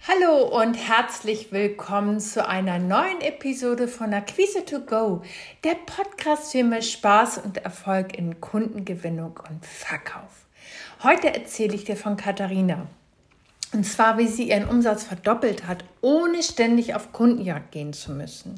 Hallo und herzlich willkommen zu einer neuen Episode von Akquise to Go, der Podcast für mehr Spaß und Erfolg in Kundengewinnung und Verkauf. Heute erzähle ich dir von Katharina. Und zwar, wie sie ihren Umsatz verdoppelt hat, ohne ständig auf Kundenjagd gehen zu müssen.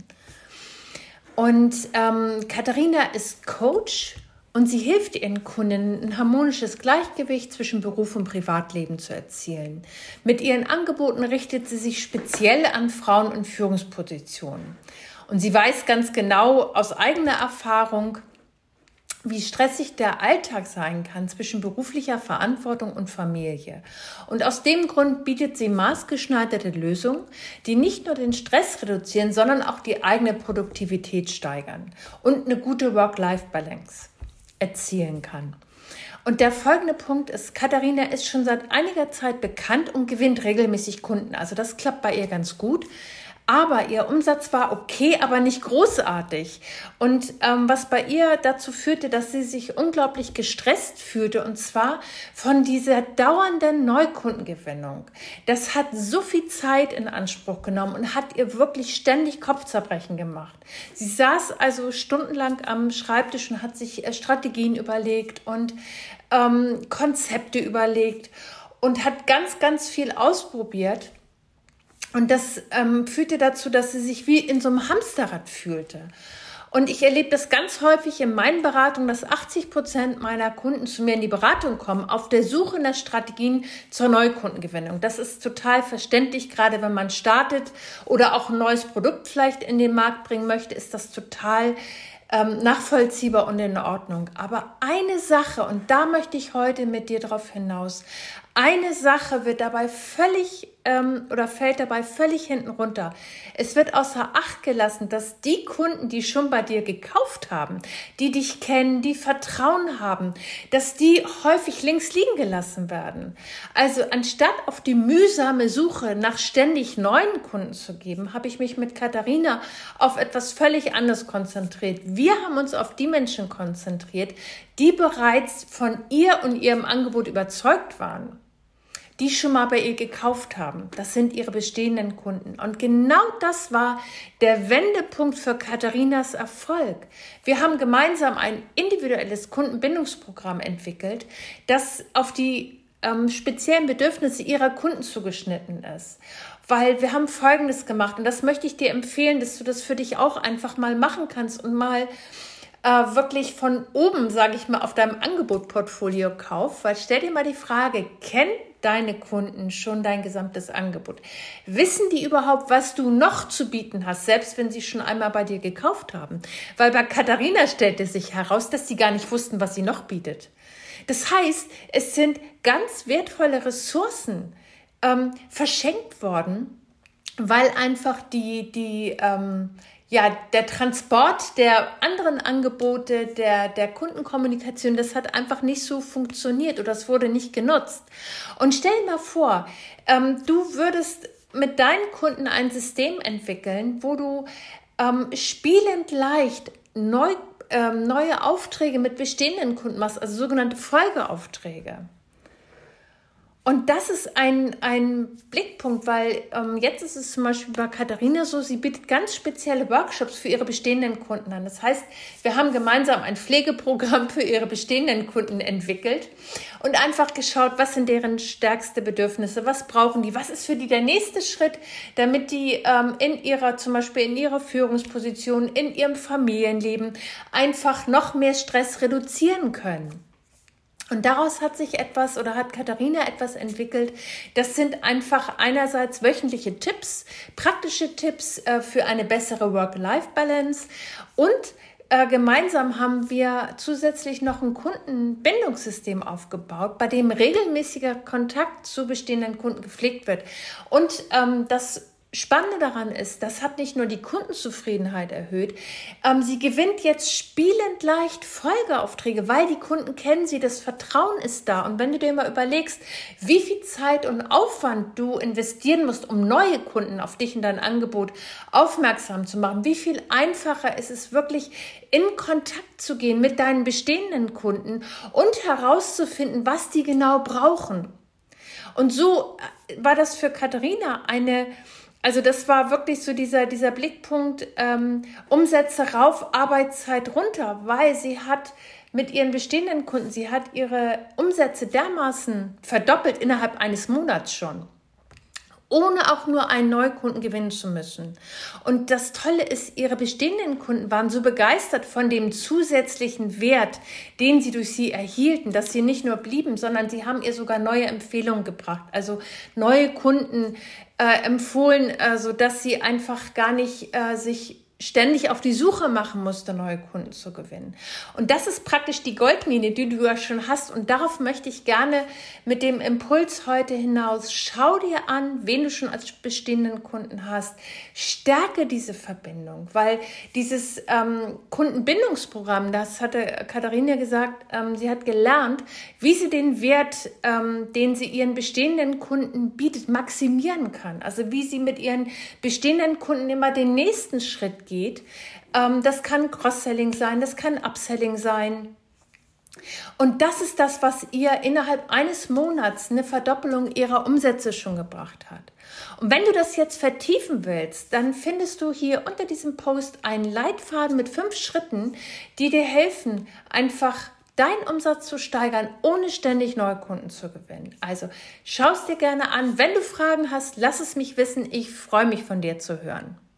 Und Katharina ist Coach und sie hilft ihren Kunden, ein harmonisches Gleichgewicht zwischen Beruf und Privatleben zu erzielen. Mit ihren Angeboten richtet sie sich speziell an Frauen in Führungspositionen. Und sie weiß ganz genau aus eigener Erfahrung, wie stressig der Alltag sein kann zwischen beruflicher Verantwortung und Familie. Und aus dem Grund bietet sie maßgeschneiderte Lösungen, die nicht nur den Stress reduzieren, sondern auch die eigene Produktivität steigern und eine gute Work-Life-Balance erzielen kann. Und der folgende Punkt ist, Katharina ist schon seit einiger Zeit bekannt und gewinnt regelmäßig Kunden. Also das klappt bei ihr ganz gut. Aber ihr Umsatz war okay, aber nicht großartig. Und was bei ihr dazu führte, dass sie sich unglaublich gestresst fühlte, und zwar von dieser dauernden Neukundengewinnung. Das hat so viel Zeit in Anspruch genommen und hat ihr wirklich ständig Kopfzerbrechen gemacht. Sie saß also stundenlang am Schreibtisch und hat sich Strategien überlegt und Konzepte überlegt und hat ganz, ganz viel ausprobiert. Und das führte dazu, dass sie sich wie in so einem Hamsterrad fühlte. Und ich erlebe das ganz häufig in meinen Beratungen, dass 80% meiner Kunden zu mir in die Beratung kommen, auf der Suche nach Strategien zur Neukundengewinnung. Das ist total verständlich, gerade wenn man startet oder auch ein neues Produkt vielleicht in den Markt bringen möchte, ist das total nachvollziehbar und in Ordnung. Aber eine Sache, und da möchte ich heute mit dir drauf hinaus, eine Sache wird dabei fällt dabei völlig hinten runter. Es wird außer Acht gelassen, dass die Kunden, die schon bei dir gekauft haben, die dich kennen, die Vertrauen haben, dass die häufig links liegen gelassen werden. Also anstatt auf die mühsame Suche nach ständig neuen Kunden zu geben, habe ich mich mit Katharina auf etwas völlig anderes konzentriert. Wir haben uns auf die Menschen konzentriert, die bereits von ihr und ihrem Angebot überzeugt waren, die schon mal bei ihr gekauft haben. Das sind ihre bestehenden Kunden. Und genau das war der Wendepunkt für Katharinas Erfolg. Wir haben gemeinsam ein individuelles Kundenbindungsprogramm entwickelt, das auf die speziellen Bedürfnisse ihrer Kunden zugeschnitten ist. Weil wir haben Folgendes gemacht, und das möchte ich dir empfehlen, dass du das für dich auch einfach mal machen kannst und mal wirklich von oben, sage ich mal, auf deinem Angebotsportfolio kauf. Weil stell dir mal die Frage, kennen deine Kunden schon dein gesamtes Angebot? Wissen die überhaupt, was du noch zu bieten hast, selbst wenn sie schon einmal bei dir gekauft haben? Weil bei Katharina stellte sich heraus, dass sie gar nicht wussten, was sie noch bietet. Das heißt, es sind ganz wertvolle Ressourcen verschenkt worden, weil einfach der Transport der anderen Angebote, der Kundenkommunikation, das hat einfach nicht so funktioniert oder es wurde nicht genutzt. Und stell dir mal vor, du würdest mit deinen Kunden ein System entwickeln, wo du spielend leicht neue Aufträge mit bestehenden Kunden machst, also sogenannte Folgeaufträge. Und das ist ein Blickpunkt, weil jetzt ist es zum Beispiel bei Katharina so, sie bietet ganz spezielle Workshops für ihre bestehenden Kunden an. Das heißt, wir haben gemeinsam ein Pflegeprogramm für ihre bestehenden Kunden entwickelt und einfach geschaut, was sind deren stärkste Bedürfnisse, was brauchen die, was ist für die der nächste Schritt, damit die zum Beispiel in ihrer Führungsposition, in ihrem Familienleben einfach noch mehr Stress reduzieren können. Und daraus hat Katharina etwas entwickelt. Das sind einfach einerseits wöchentliche Tipps, praktische Tipps für eine bessere Work-Life-Balance und gemeinsam haben wir zusätzlich noch ein Kundenbindungssystem aufgebaut, bei dem regelmäßiger Kontakt zu bestehenden Kunden gepflegt wird. Und das Spannende daran ist, das hat nicht nur die Kundenzufriedenheit erhöht, sie gewinnt jetzt spielend leicht Folgeaufträge, weil die Kunden kennen sie, das Vertrauen ist da. Und wenn du dir mal überlegst, wie viel Zeit und Aufwand du investieren musst, um neue Kunden auf dich und dein Angebot aufmerksam zu machen, wie viel einfacher ist es wirklich, in Kontakt zu gehen mit deinen bestehenden Kunden und herauszufinden, was die genau brauchen. Und so war das für Katharina also das war wirklich so dieser Blickpunkt, Umsätze rauf, Arbeitszeit runter, weil sie hat mit ihren bestehenden Kunden, sie hat ihre Umsätze dermaßen verdoppelt innerhalb eines Monats schon, ohne auch nur einen Neukunden gewinnen zu müssen. Und das Tolle ist, ihre bestehenden Kunden waren so begeistert von dem zusätzlichen Wert, den sie durch sie erhielten, dass sie nicht nur blieben, sondern sie haben ihr sogar neue Empfehlungen gebracht, also neue Kunden empfohlen, sodass sie einfach gar nicht sich ständig auf die Suche machen musste, neue Kunden zu gewinnen. Und das ist praktisch die Goldmine, die du ja schon hast. Und darauf möchte ich gerne mit dem Impuls heute hinaus. Schau dir an, wen du schon als bestehenden Kunden hast. Stärke diese Verbindung, weil dieses Kundenbindungsprogramm, das hatte Katharina gesagt, sie hat gelernt, wie sie den Wert, den sie ihren bestehenden Kunden bietet, maximieren kann. Also wie sie mit ihren bestehenden Kunden immer den nächsten Schritt geht. Das kann Cross-Selling sein, das kann Upselling sein. Und das ist das, was ihr innerhalb eines Monats eine Verdoppelung ihrer Umsätze schon gebracht hat. Und wenn du das jetzt vertiefen willst, dann findest du hier unter diesem Post einen Leitfaden mit 5 Schritten, die dir helfen, einfach deinen Umsatz zu steigern, ohne ständig neue Kunden zu gewinnen. Also schau es dir gerne an. Wenn du Fragen hast, lass es mich wissen. Ich freue mich, von dir zu hören.